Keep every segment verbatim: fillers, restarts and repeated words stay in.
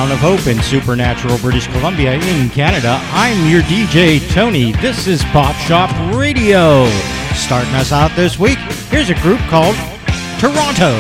Town of Hope in Supernatural, British Columbia in Canada. I'm your D J, Tony. This is Pop Shop Radio. Starting us out this week, here's a group called Toronto.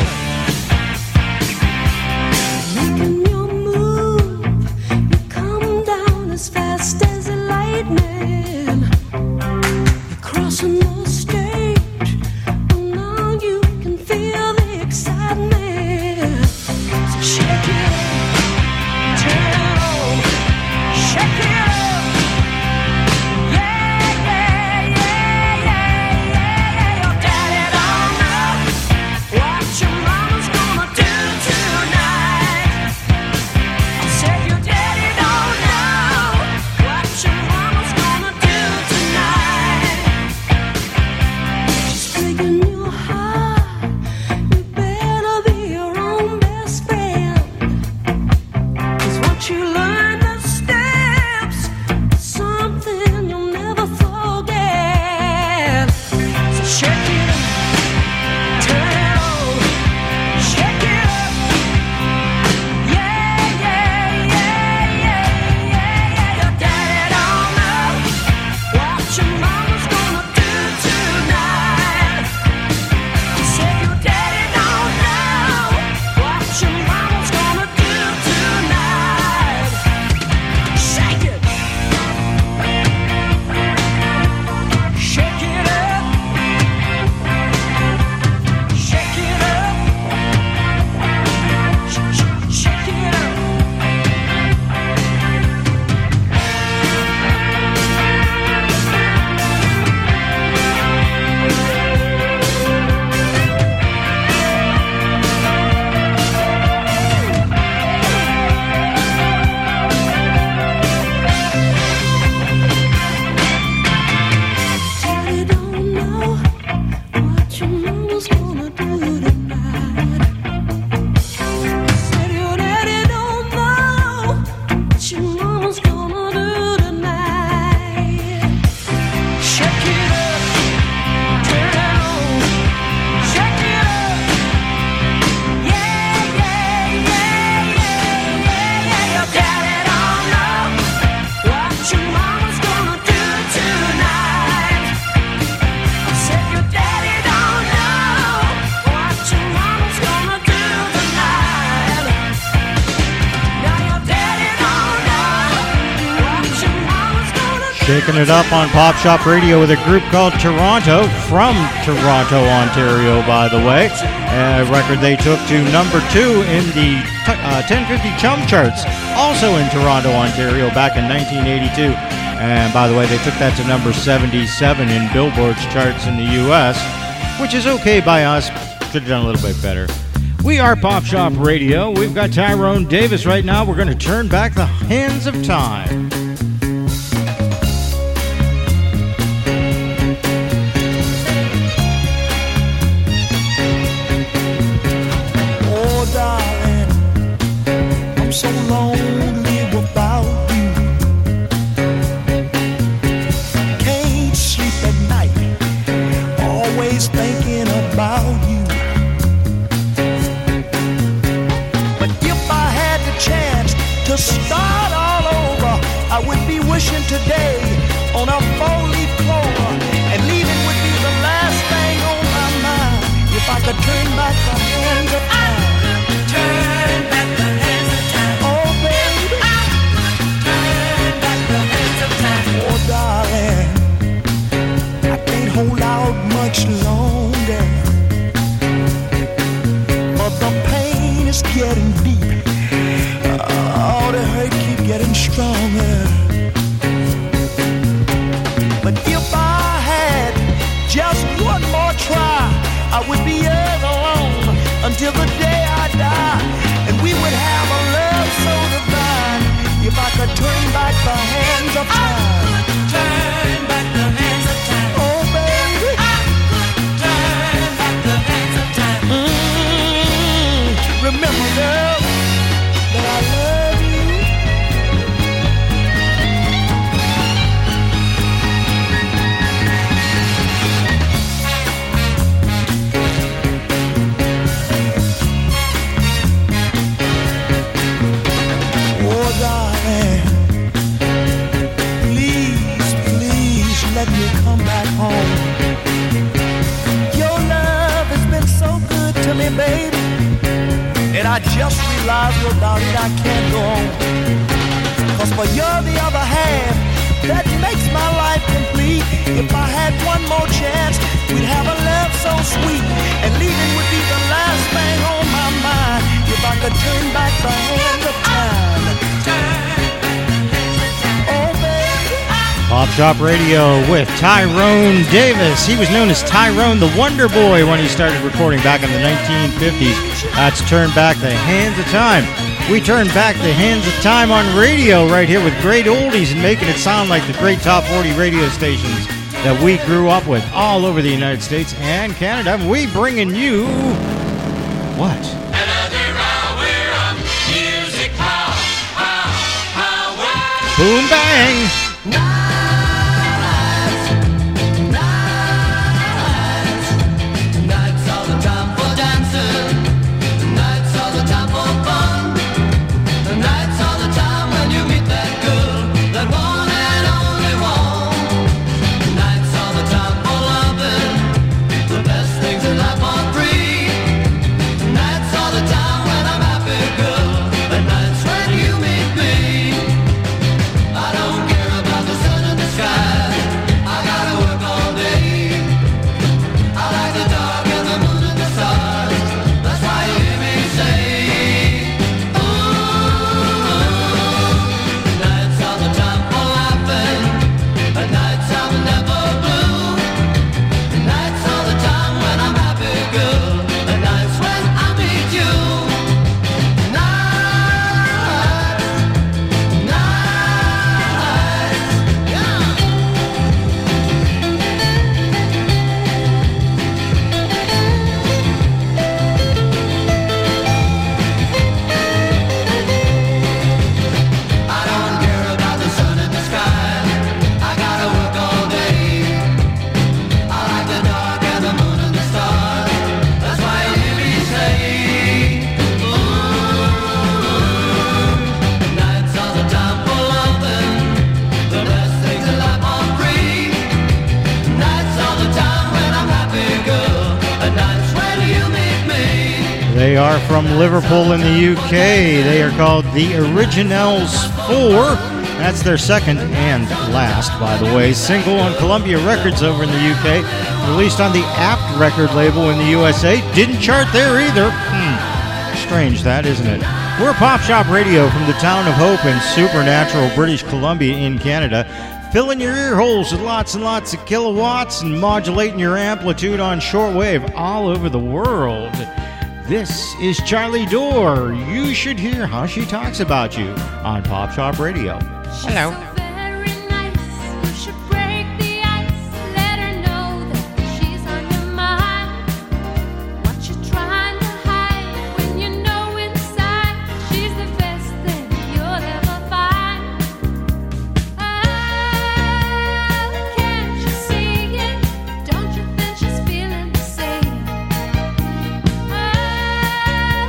Shaking it up on Pop Shop Radio with a group called Toronto, from Toronto, Ontario, by the way. A record they took to number two in the uh, ten fifty Chum charts, also in Toronto, Ontario, back in nineteen eighty-two. And by the way, they took that to number seventy-seven in Billboard's charts in the U S, which is okay by us. Could have done a little bit better. We are Pop Shop Radio. We've got Tyrone Davis right now. We're going to turn back the hands of time. So lonely without you. Can't sleep at night, always thinking about you. But if I had the chance to start all over, I would be wishing today on a four-leaf clover, and leaving would be the last thing on my mind. If I could turn back the hands of time, I could turn back the hands of time. Oh, darling, I can't hold out much longer, but the pain is getting deep. Oh, the hurt keep getting stronger. But if I had just one more try, I would be ever alone until the day I die, and we would have a love so divine. If I could turn back the hands of time, I could turn back the hands of time. Oh, baby, I could turn back the hands of time. Mm-hmm. Remember, girl, that I love you. just realize without it I can't go on. Cause for you're the other half that makes my life complete. If I had one more chance, we'd have a love so sweet, and leaving would be the last thing on my mind. If I could turn back the hand of time. Oh, baby. Pop Shop Radio with Tyrone Davis. He was known as Tyrone the Wonder Boy when he started recording back in the nineteen fifties. That's Turn Back the Hands of Time. We turn back the hands of time on radio right here with great oldies and making it sound like the great top forty radio stations that we grew up with all over the United States and Canada. We bringing you what? Another hour of music power, power, power. Boom bang. They are from Liverpool in the U K. They are called the Originals four. That's their second and last, by the way, single on Columbia Records over in the U K. Released on the Apt record label in the U S A. Didn't chart there either. Hmm. Strange that, isn't it? We're Pop Shop Radio from the town of Hope in supernatural British Columbia in Canada. Filling your ear holes with lots and lots of kilowatts and modulating your amplitude on shortwave all over the world. This is Charlie Dorr. You should hear how she talks about you on Pop Shop Radio. Hello.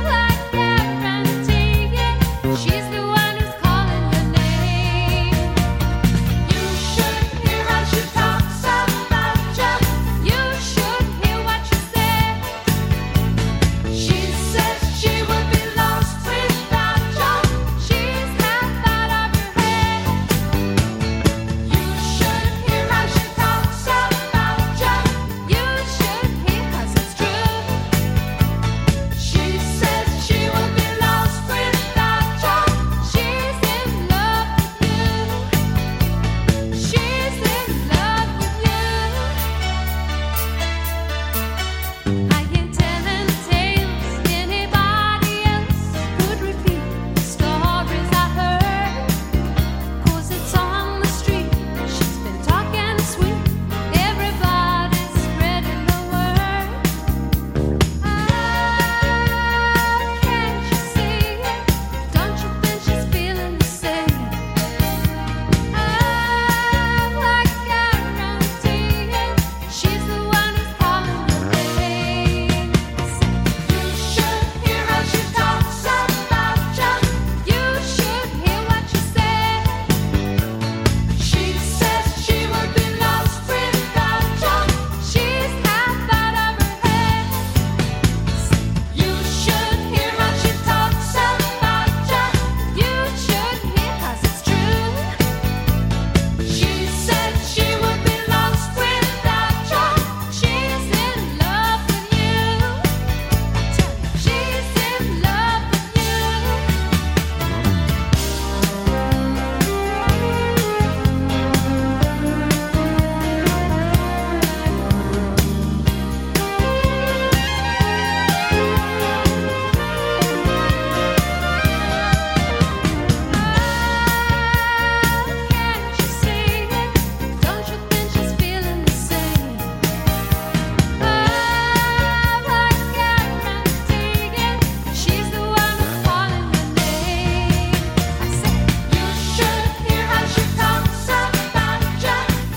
She's the one who's calling your name.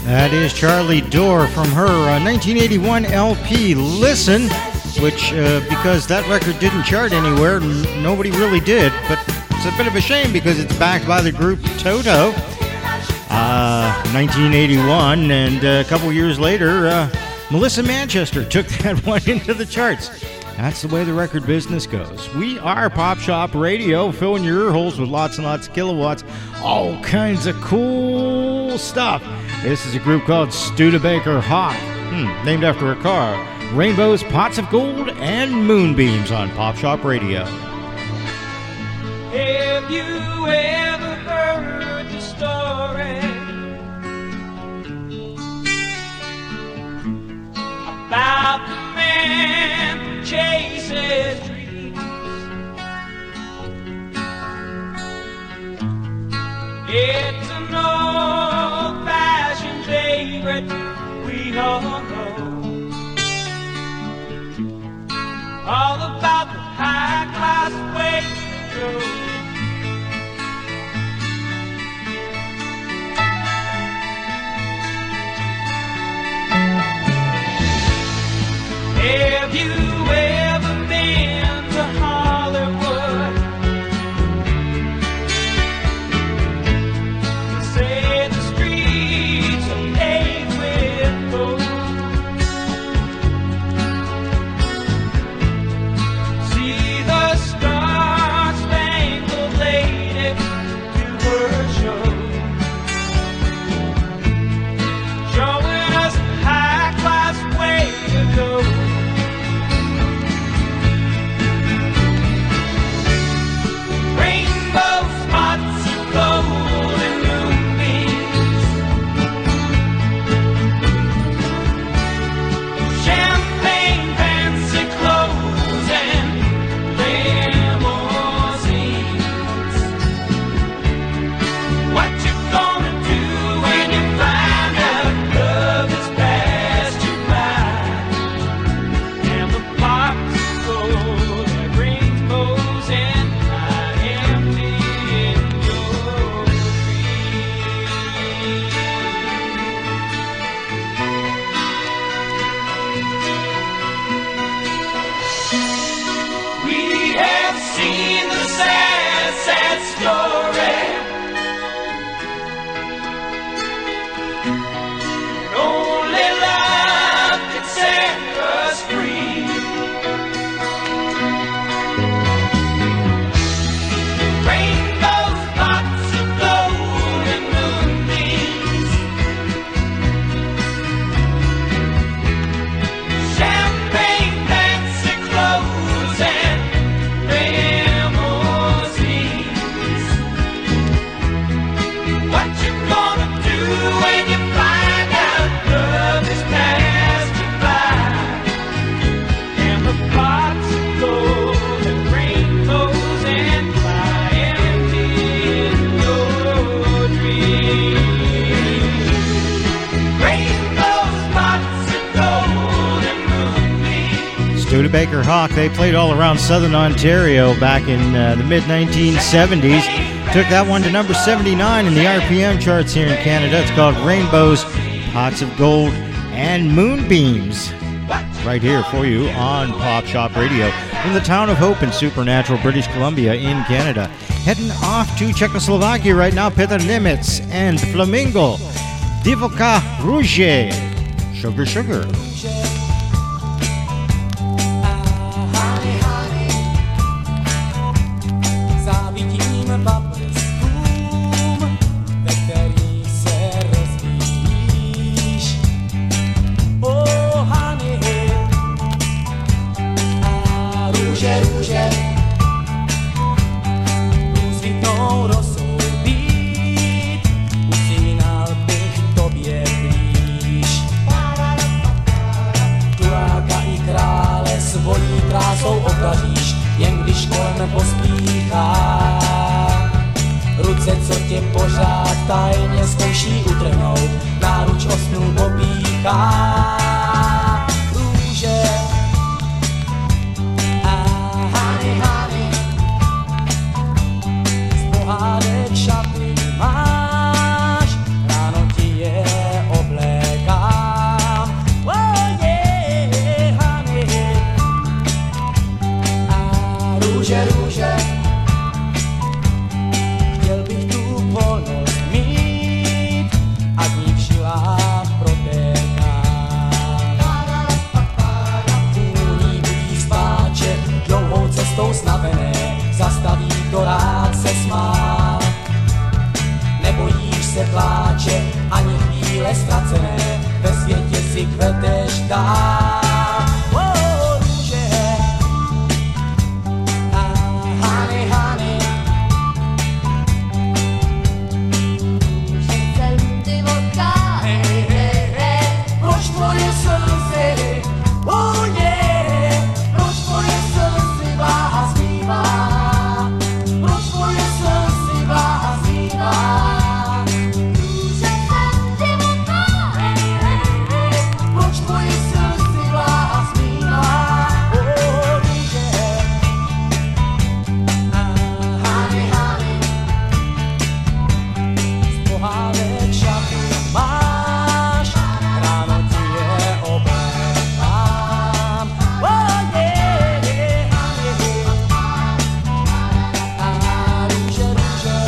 That is Charlie Dorr from her uh, nineteen eighty-one L P, Listen, which, uh, because that record didn't chart anywhere, n- nobody really did, but it's a bit of a shame because it's backed by the group Toto, uh, nineteen eighty-one, and uh, a couple years later, uh, Melissa Manchester took that one into the charts. That's the way the record business goes. We are Pop Shop Radio, filling your ear holes with lots and lots of kilowatts, all kinds of cool stuff. This is a group called Studebaker Hawk, hmm, named after a car. Rainbows, Pots of Gold, and Moonbeams on Pop Shop Radio. Have you ever heard the story about the man who chases dreams? It's an old-fashioned favorite we all know, all about the high-class way to go. Have you ever been to Hollywood? They say the streets are paved with gold. See the star-spangled lady do her show, showing us the high-class way to go. Studebaker Hawk, they played all around southern Ontario back in uh, the mid nineteen seventies. Took that one to number seventy-nine in the R P M charts here in Canada. It's called Rainbows, Pots of Gold, and Moonbeams. Right here for you on Pop Shop Radio from the town of Hope in Supernatural, British Columbia in Canada. Heading off to Czechoslovakia right now, Peter Nemetz and Flamingo, Divoka Rouge, Sugar Sugar. Šaty máš, ráno ti je oblek. pláče, ani chvíle ztracené, ve světě si kveteš dál. Oh, růže, ah, honey, honey. Hey, hey, hey, proč tvoje slzy, oh yeah, proč tvoje slzy bláznivá, proč tvoje slzy bláznivá. Proč tvoje slzy bláznivá, oh růže, ah, honey, honey. Z pohádek šaty máš, ráno ti je oblékám. Oh yeah, yeah, honey. A růže, růže,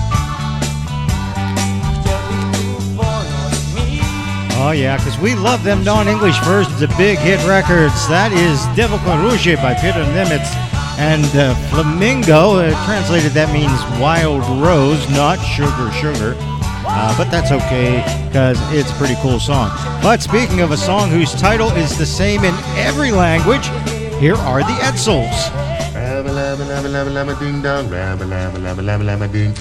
chtěl bych tu volnost mít. Oh, yeah, because we love them non-English versions of big hit records. That is Devil Rouge by Peter Nimitz and uh, Flamingo. Uh, translated, that means wild rose, not sugar, sugar. Uh, but that's okay, because it's a pretty cool song. But speaking of a song whose title is the same in every language, here are the Edsels. Rabba labba labba labba labba ding dong, rabba labba labba labba labba ding.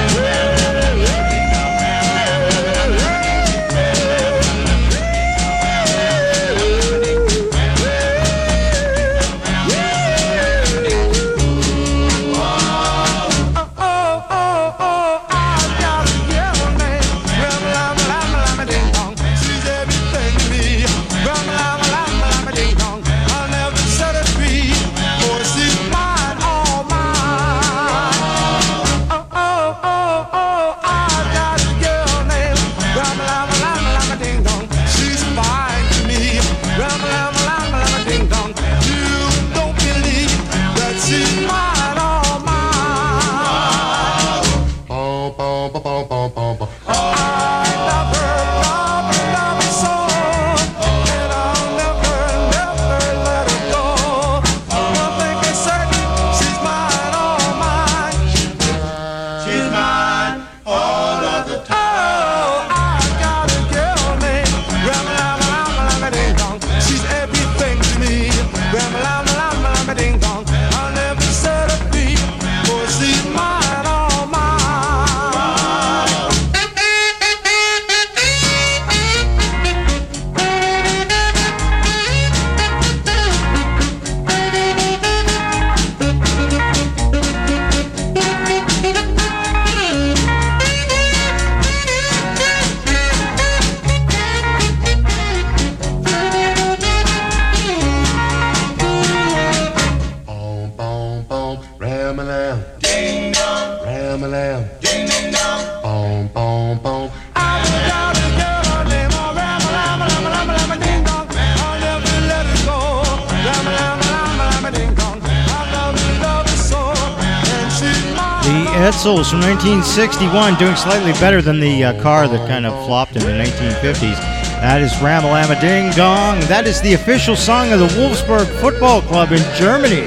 Edsels from nineteen sixty-one, doing slightly better than the uh, car that kind of flopped in the nineteen fifties. That is Ramalama Ding Dong. That is the official song of the Wolfsburg Football Club in Germany.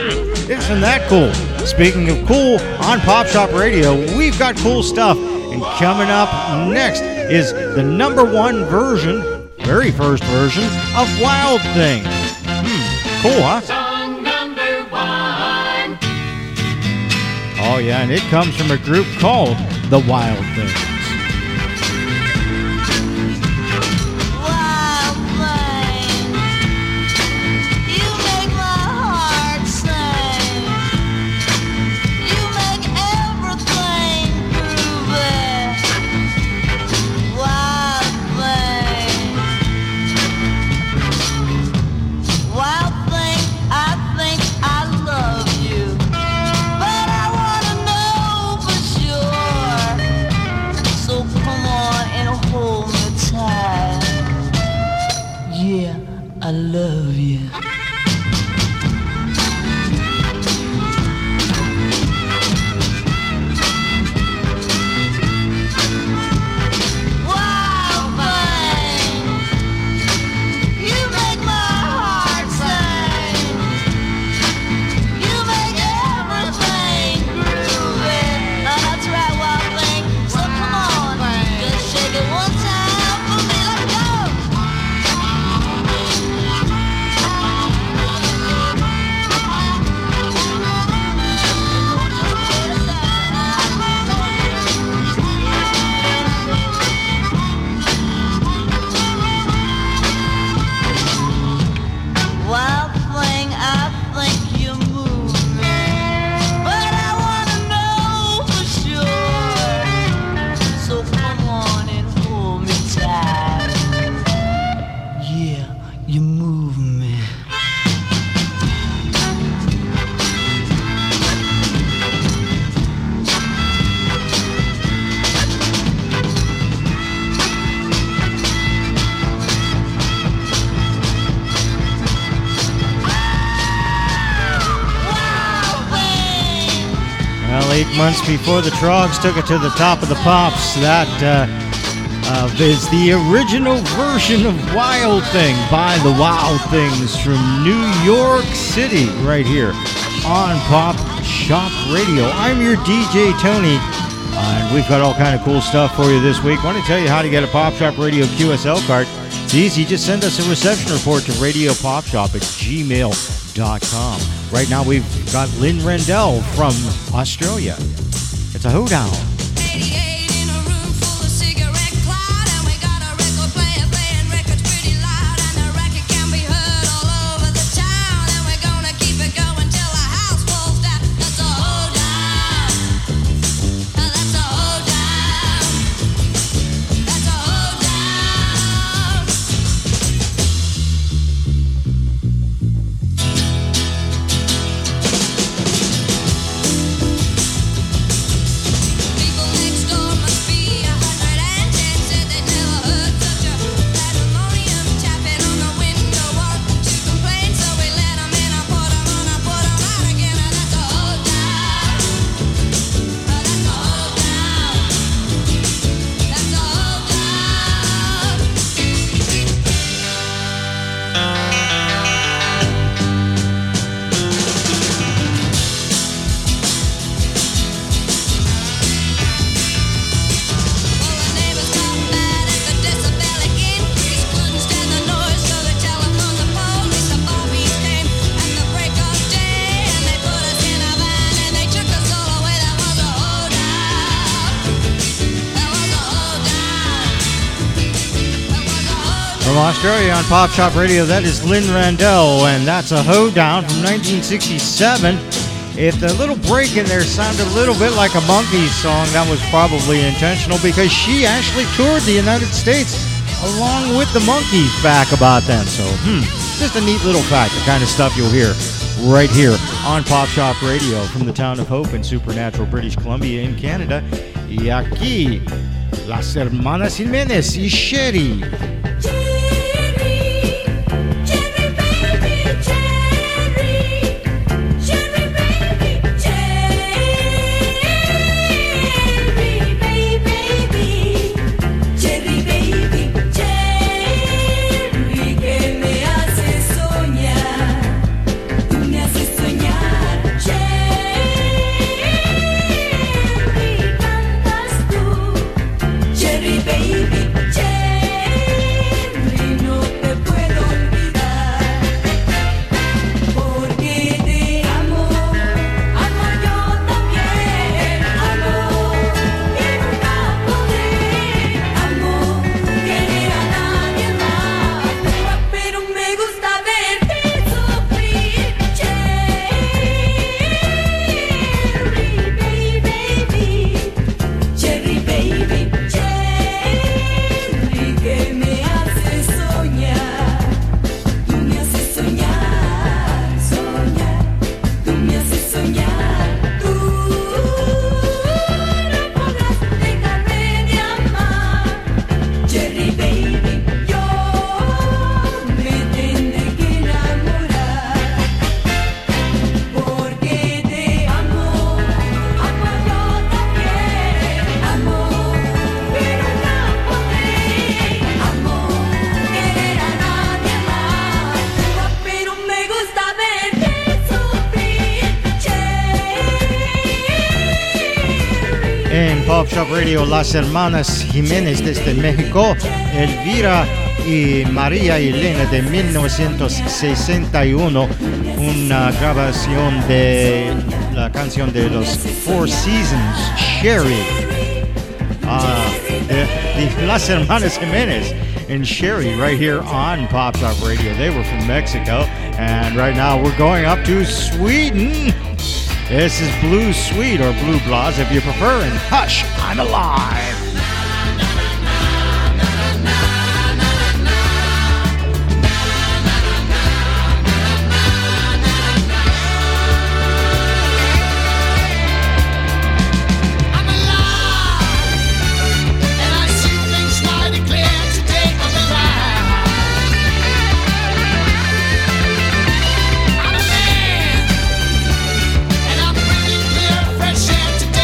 Isn't that cool? Speaking of cool, on Pop Shop Radio, we've got cool stuff. And coming up next is the number one version, very first version, of Wild Thing. Hmm, cool, huh? Song number one. Oh, yeah, and it comes from a group called The Wild Things. Wild thing, you make my heart sing. You make everything groovy. Wild thing, wild thing, I think I love you, but I wanna know for sure. So come on and hold me tight. Yeah, I love you. Wild thing, you make my heart sing. You make everything groovy. Oh, that's right, wild thing. So come on, eight months before the Trogs took it to the top of the pops. That uh, uh, is the original version of Wild Thing by the Wild Things from New York City, right here on Pop Shop Radio. I'm your D J Tony, uh, and we've got all kind of cool stuff for you this week. I want to tell you how to get a Pop Shop Radio Q S L card. It's easy. Just send us a reception report to radio pop shop at gmail dot com. Right now we've got Lynn Rendell from Australia. It's a hoedown. Australia on Pop Shop Radio, that is Lynn Rendell, and that's a hoedown from nineteen sixty-seven. If the little break in there sounded a little bit like a Monkees song, that was probably intentional because she actually toured the United States along with the Monkees back about then. So, hmm, just a neat little fact, the kind of stuff you'll hear right here on Pop Shop Radio from the town of Hope in Supernatural, British Columbia in Canada. Y aquí, las hermanas Jimenez y Sherry. Pop Shop Radio, las hermanas Jiménez desde México, Elvira y María Elena de mil novecientos sesenta y uno, una grabación de la canción de los Four Seasons, Sherry. Uh, the, the Las Hermanas Jimenez and Sherry right here on Pop Shop Radio. They were from Mexico, and right now we're going up to Sweden. This is Blue Sweet, or Blue Blas if you prefer, and Hush, I'm Alive. Fresh air today.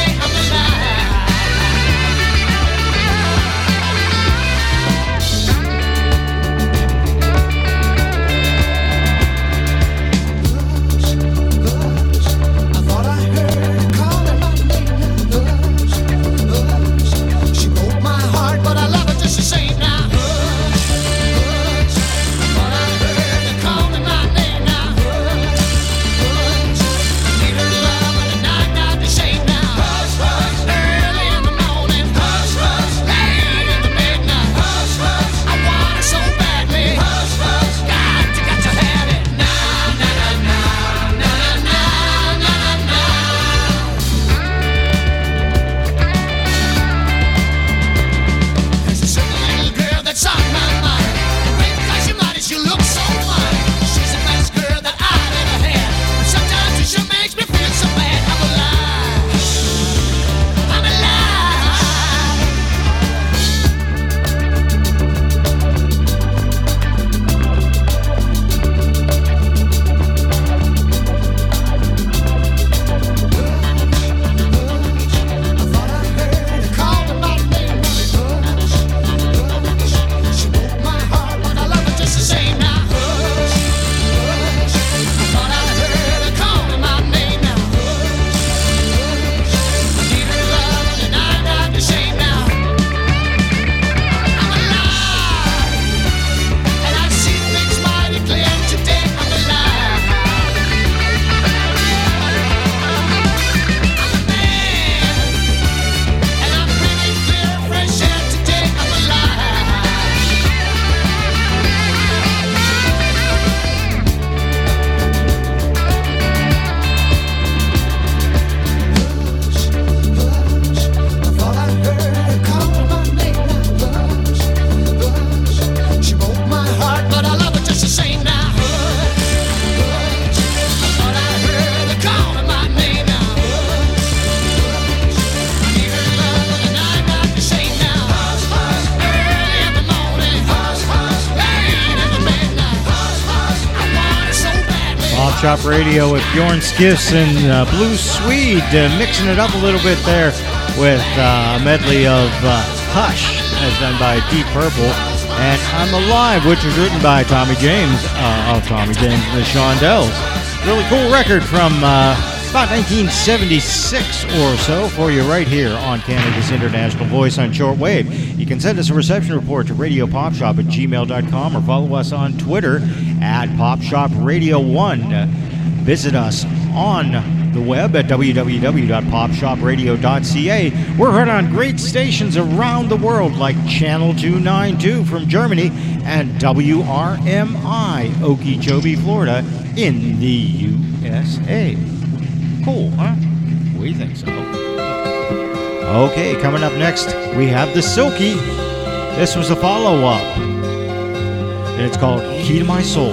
Pop Shop Radio with Bjorn Skiffs and uh, Blue Swede, uh, mixing it up a little bit there with uh, a medley of uh, Hush, as done by Deep Purple, and I'm Alive, which was written by Tommy James, uh, of Tommy James and the Shondells. Really cool record from uh, about nineteen seventy-six or so for you right here on Canada's International Voice on shortwave. You can send us a reception report to radio pop shop at gmail dot com or follow us on Twitter at pop shop radio one. Visit us on the web at w w w dot pop shop radio dot c a. We're heard on great stations around the world like Channel two ninety-two from Germany and W R M I, Okeechobee, Florida, in the U S A. Cool, huh? We think so. Okay, coming up next, we have the Silky. This was a follow-up, and it's called Key to My Soul.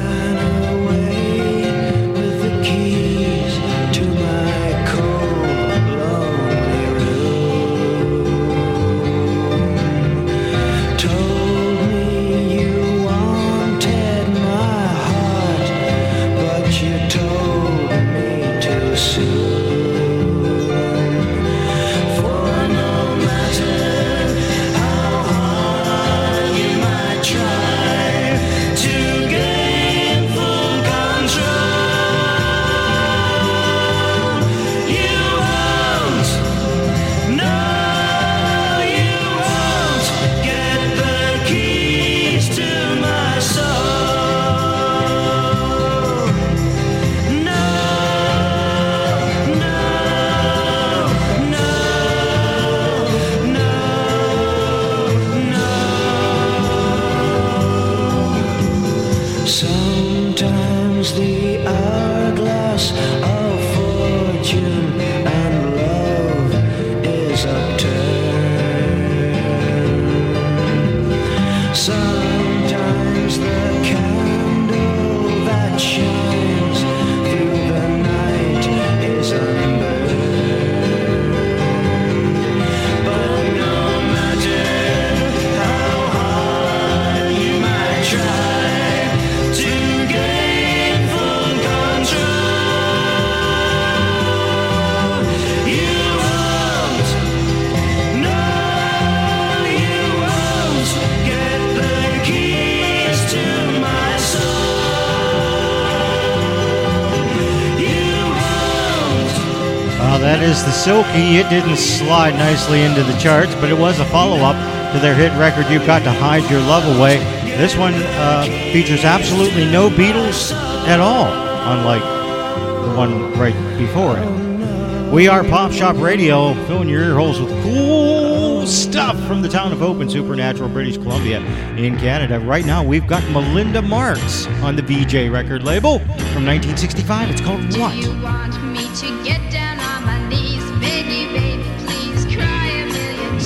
That is the Silky. It didn't slide nicely into the charts, but it was a follow-up to their hit record, You've Got to Hide Your Love Away. This one uh, features absolutely no Beatles at all, unlike the one right before it. We are Pop Shop Radio, filling your ear holes with cool stuff from the town of Hope in Supernatural, British Columbia in Canada. Right now, we've got Melinda Marks on the V J record label from nineteen sixty-five. It's called What? Do you want me to get down on my knees, beg you, baby, please cry a million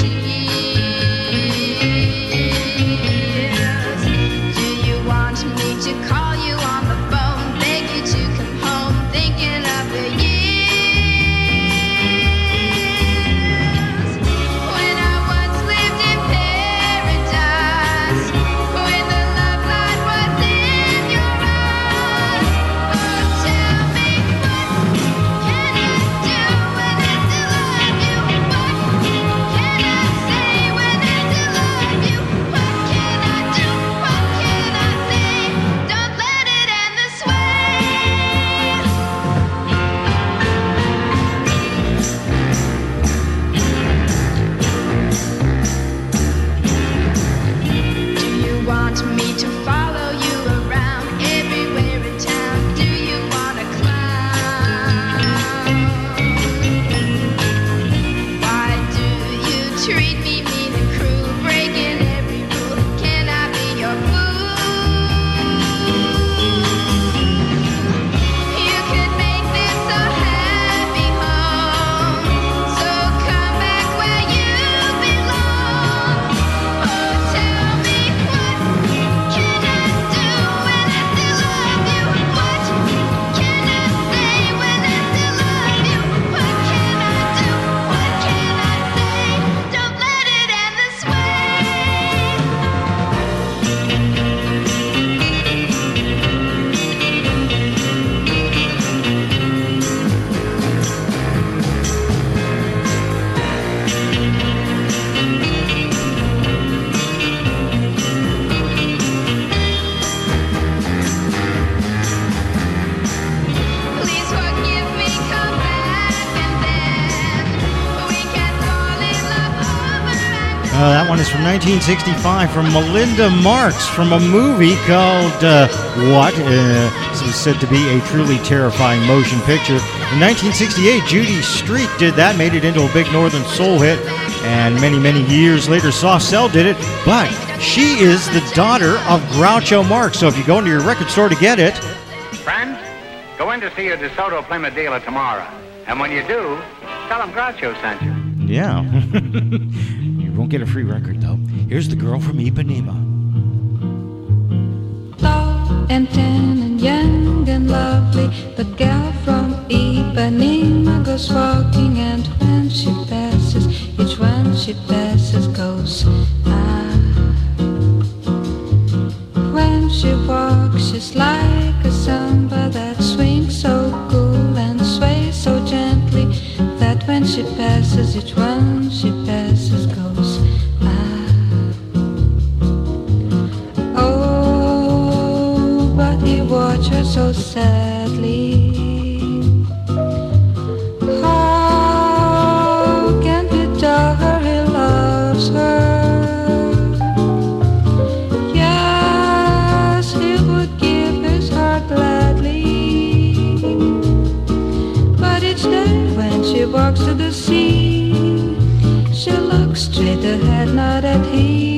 tears? Do you want me to call you on the phone, beg you to come home, thinking of the years when I once lived in paradise, when the love light was in your eyes? Oh, tell me, what can I do when I from nineteen sixty-five from Melinda Marks from a movie called uh, What? Uh, this is said to be a truly terrifying motion picture. In nineteen sixty-eight, Judy Street did that, made it into a big Northern Soul hit, and many, many years later, Soft Cell did it, but she is the daughter of Groucho Marx, so if you go into your record store to get it... Friends, go in to see your DeSoto Plymouth dealer tomorrow, and when you do, tell him Groucho sent you. Yeah. You won't get a free record, though. Here's the girl from Ipanema. Tall and tan and young and lovely, the girl from Ipanema goes walking, and when she passes, each one she passes goes ah. When she walks, she's like a samba that swings so cool and sways so gently, that when she passes, each one she passes goes ah. Oh, but he watched her so sadly. How can he tell her he loves her? Yes, he would give his heart gladly, but each day when she walks to the sea, she looks straight ahead, not at him.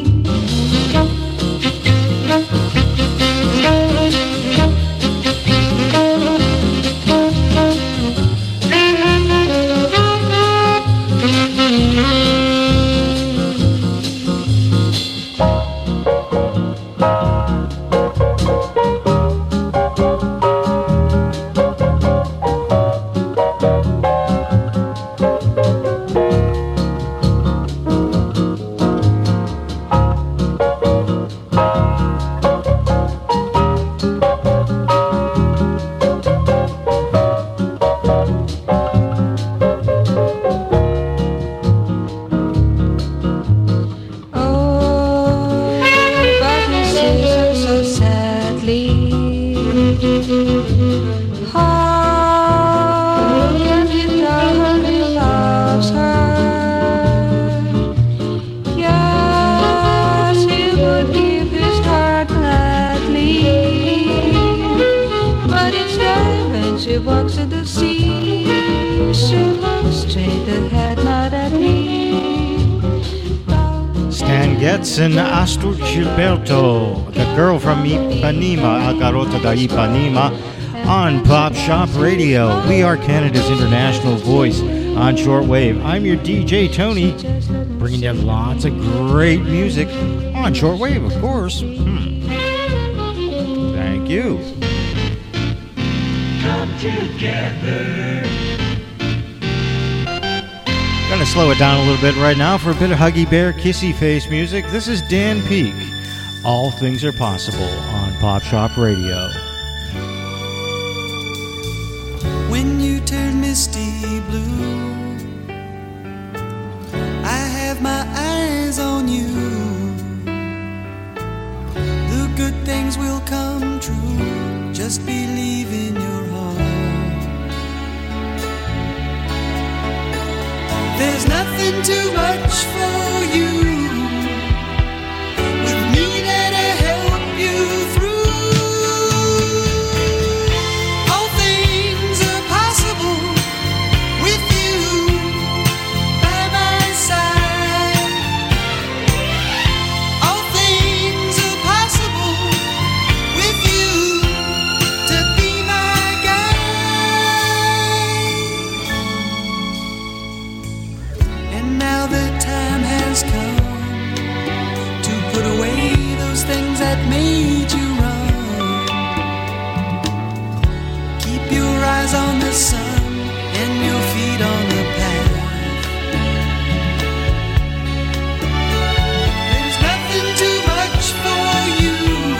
And Astor Gilberto, the girl from Ipanema, A Garota da Ipanema, on Pop Shop Radio. We are Canada's international voice on shortwave. I'm your D J, Tony, bringing you lots of great music on shortwave, of course. Hmm. Thank you. Come together. Gonna slow it down a little bit right now for a bit of Huggy Bear Kissy Face music. This is Dan Peek. All things are possible on Pop Shop Radio. When you turn misty blue, I have my eyes on you. The good things will come true. Just believe in your heart. There's nothing too much for you. With me there to help you through. All things are possible with you by my side. All things are possible with you to be my guide. And now the time has come to put away those things that made you run. Keep your eyes on the sun and your feet on the path. There's nothing too much for you.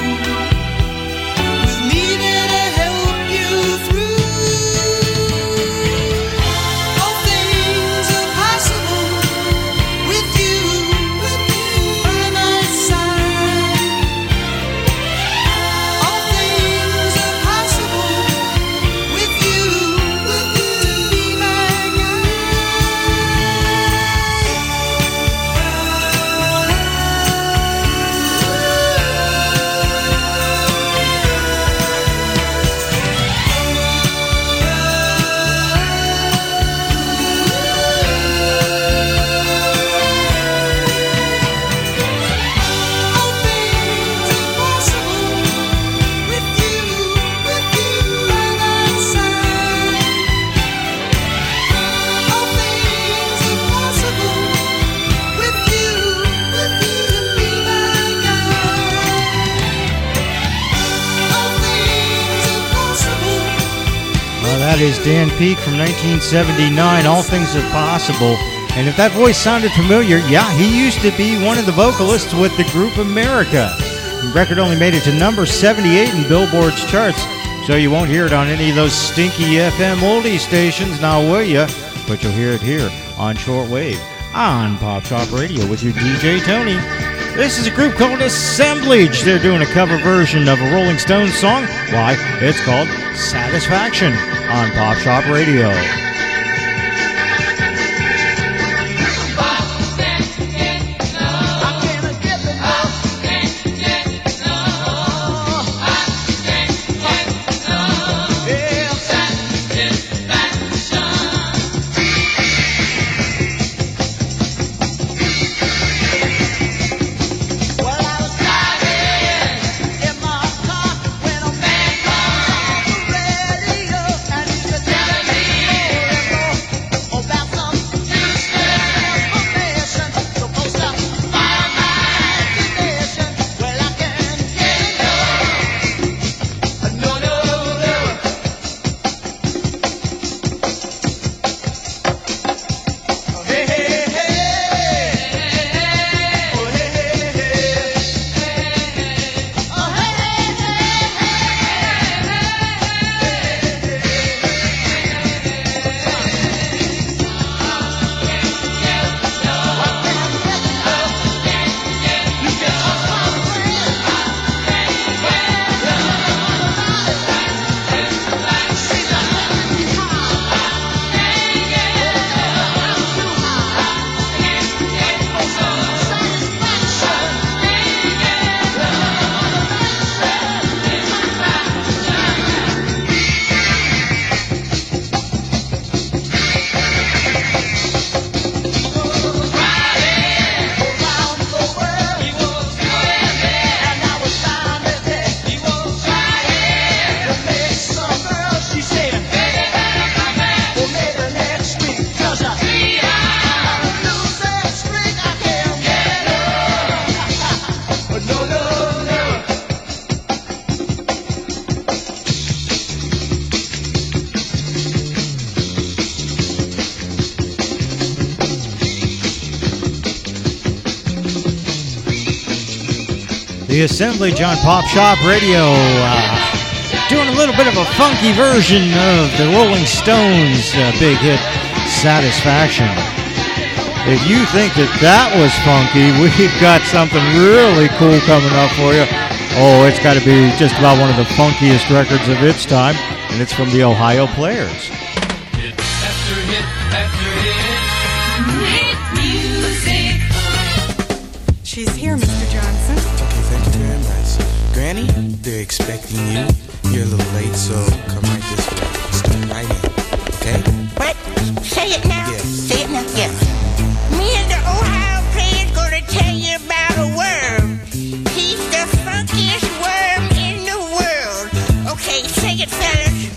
With me there to help you through. All things are possible with you, with you by my side. That is Dan Peake from nineteen seventy-nine, All Things Are Possible. And if that voice sounded familiar, yeah, he used to be one of the vocalists with the group America. The record only made it to number seventy-eight in Billboard's charts, so you won't hear it on any of those stinky F M oldie stations, now will you? But you'll hear it here on shortwave on Pop Shop Radio with your D J Tony. This is a group called Assemblage. They're doing a cover version of a Rolling Stones song. Why? It's called Satisfaction on Pop Shop Radio. The Assemblage on Pop Shop Radio, uh, doing a little bit of a funky version of the Rolling Stones' uh, big hit, Satisfaction. If you think that that was funky, we've got something really cool coming up for you. Oh, it's got to be just about one of the funkiest records of its time, and it's from the Ohio Players. Hit after hit after hit. Hit music. She's here, Mister Johnson. Okay, thank you very much. Granny, they're expecting you. You're a little late, so come right this way. Start right in, okay? What? Say it now. Yes. Say it now. Yes. Me and the Ohio Players gonna tell you about a worm. He's the funkiest worm in the world. Okay, sing it, fellas.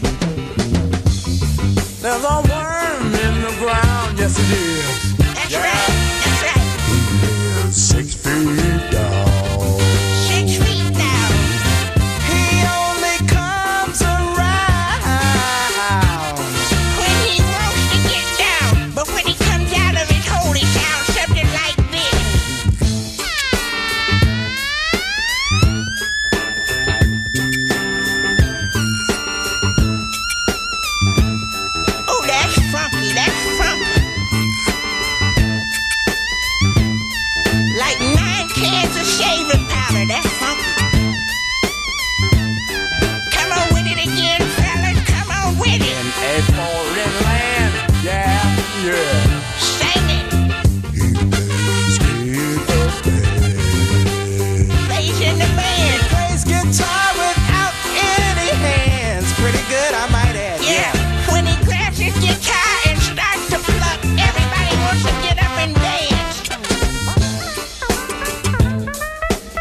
There's a worm in the ground, yes it is. That's yeah. right, that's right. He is six feet down. Six feet down. He only comes around when he wants to get down, but when he comes out of his hole, he sounds something like this. Oh, that's funky, that's funky. Like nine cans of shaving powder, that's funky. Come on with it again, fellas, come on with it. in a foreign land. Yeah, yeah. Sing it. He plays with the band. Plays in the band. Plays guitar without any hands. Pretty good, I might add. Yeah. When he grabs his guitar and starts to pluck, everybody wants to get up and dance.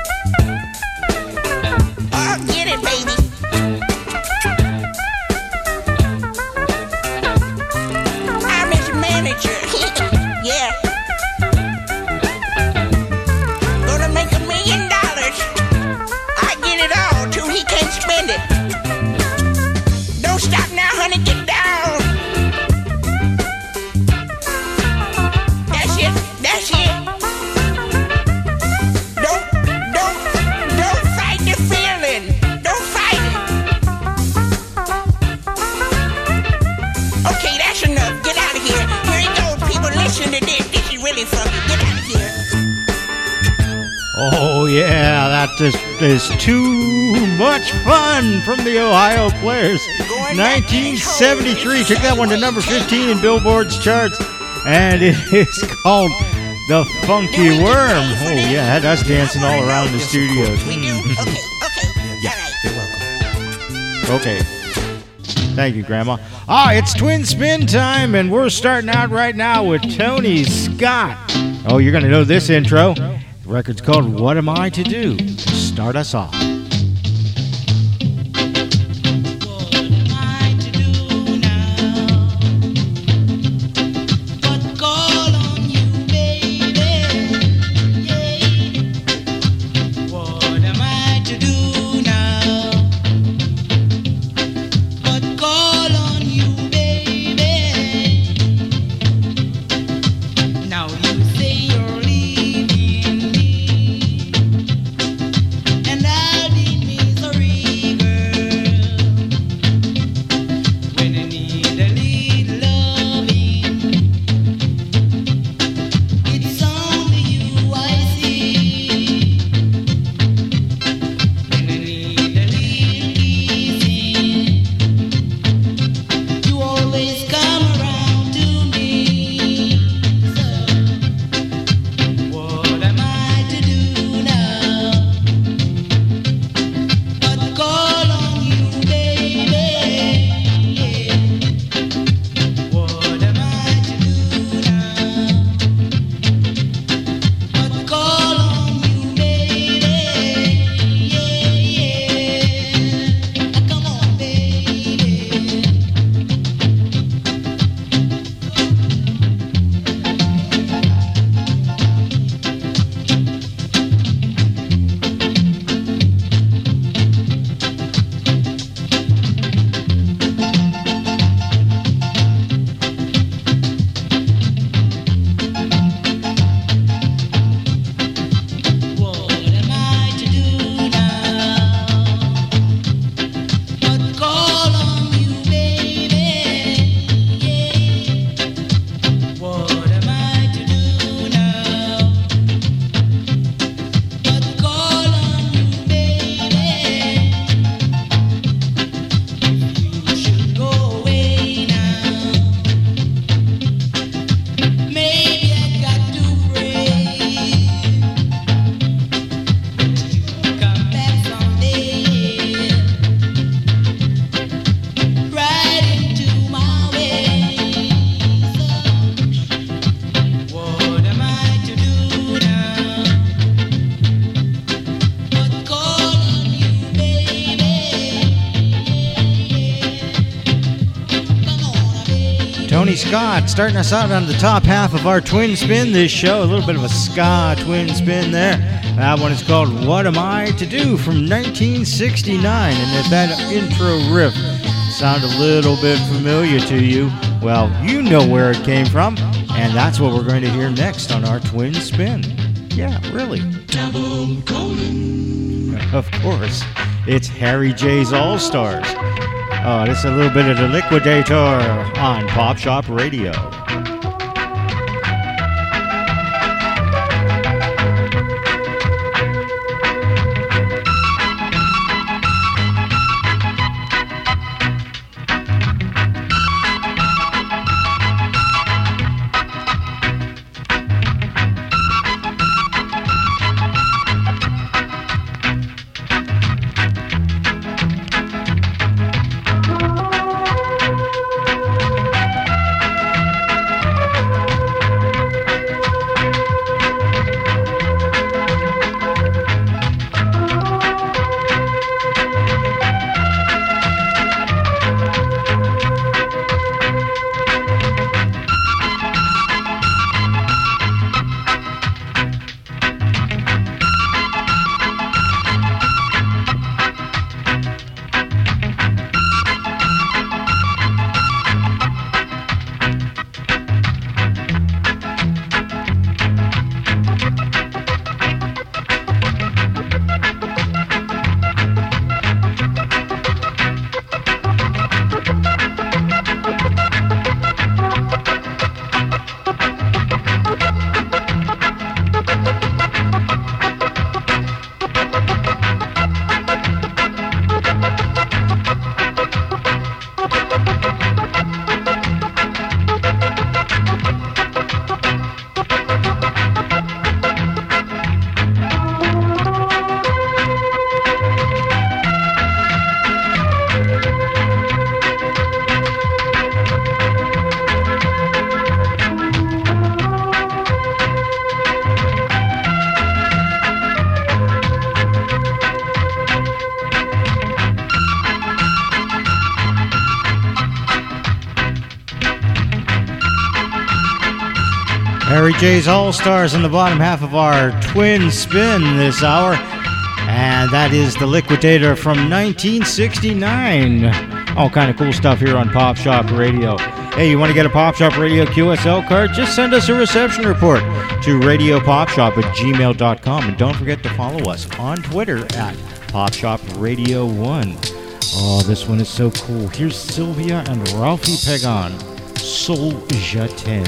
Oh, yeah, that just is too much fun from the Ohio Players. nineteen seventy-three took that one to number fifteen in Billboard's charts, and it is called The Funky Worm. Oh, yeah, had us dancing all around the studios. Mm. Okay. Thank you, Grandma. Ah, it's Twin Spin time, and we're starting out right now with Tony Scott. Oh, you're going to know this intro. The record's called What Am I to Do? Start us off. Tony Scott starting us out on the top half of our twin spin this show. A little bit of a ska twin spin there. That one is called What Am I to Do from nineteen sixty-nine. And if that intro riff sound a little bit familiar to you, well, you know where it came from. And that's what we're going to hear next on our twin spin. Yeah, really. Double golden. Of course, it's Harry J's All-Stars. Oh, this is a little bit of the Liquidator on Pop Shop Radio. Mary J's All-Stars in the bottom half of our twin spin this hour. And that is the Liquidator from nineteen sixty-nine. All kind of cool stuff here on Pop Shop Radio. Hey, you want to get a Pop Shop Radio Q S L card? Just send us a reception report to radio pop shop at gmail dot com. And don't forget to follow us on Twitter at Pop Shop Radio one. Oh, this one is so cool. Here's Sylvia and Ralphie Pagan. Soul Je t'aime.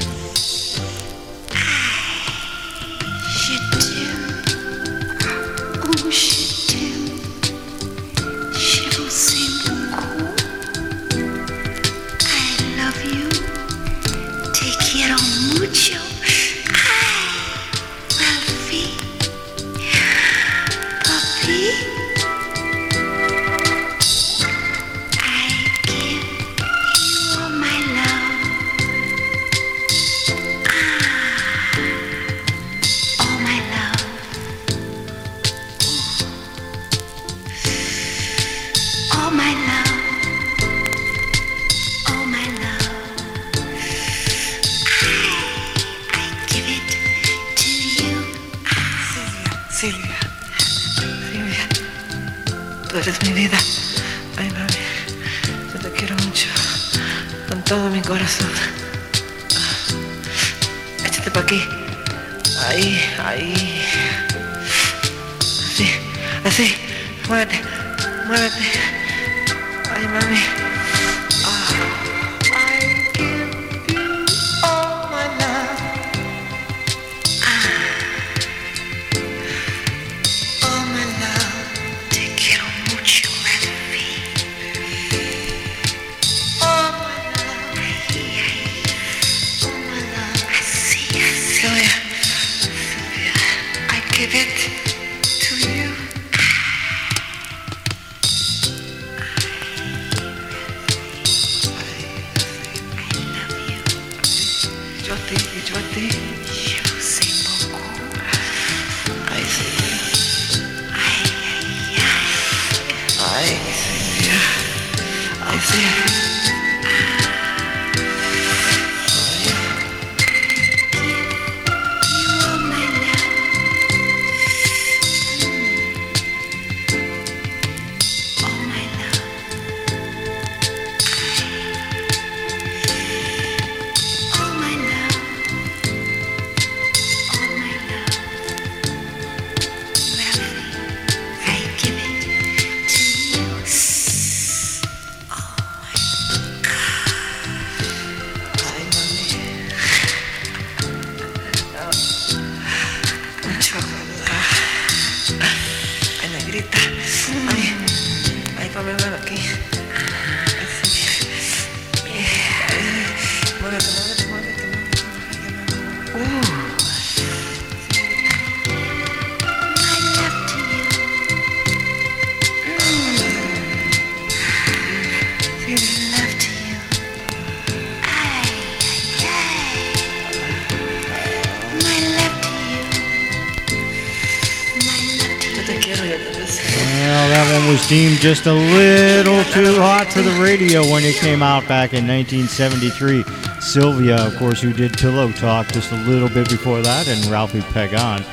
Deemed just a little too hot for the radio when it came out back in nineteen seventy-three. Sylvia, of course, who did Pillow Talk just a little bit before that, and Ralphie Pagan.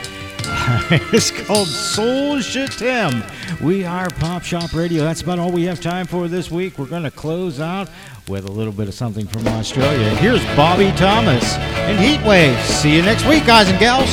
It's called Soul Je t'aime. We are Pop Shop Radio. That's about all we have time for this week. We're going to close out with a little bit of something from Australia. Here's Bobby Thomas and Heatwave. See you next week, guys and gals.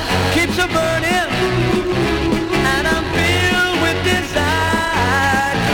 Burning, and I'm filled with desire.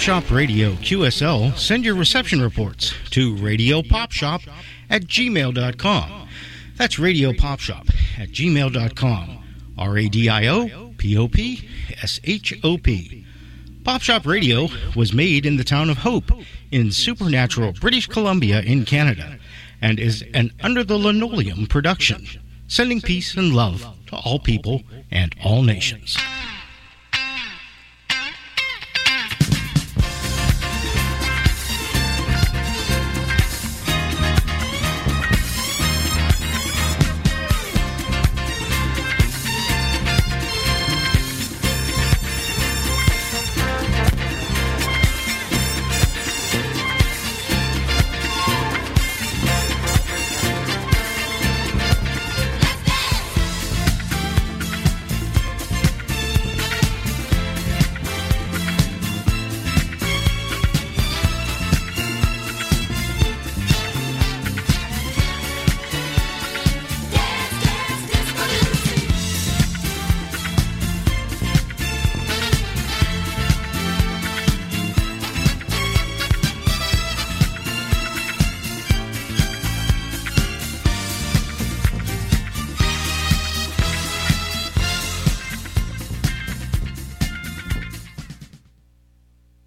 Shop Radio Q S L, send your reception reports to radio pop shop at gmail dot com. That's radio pop shop at gmail dot com. R A D I O P O P S H O P. Pop Shop Radio was made in the town of Hope in Supernatural, British Columbia in Canada, and is an Under the Linoleum production, sending peace and love to all people and all nations.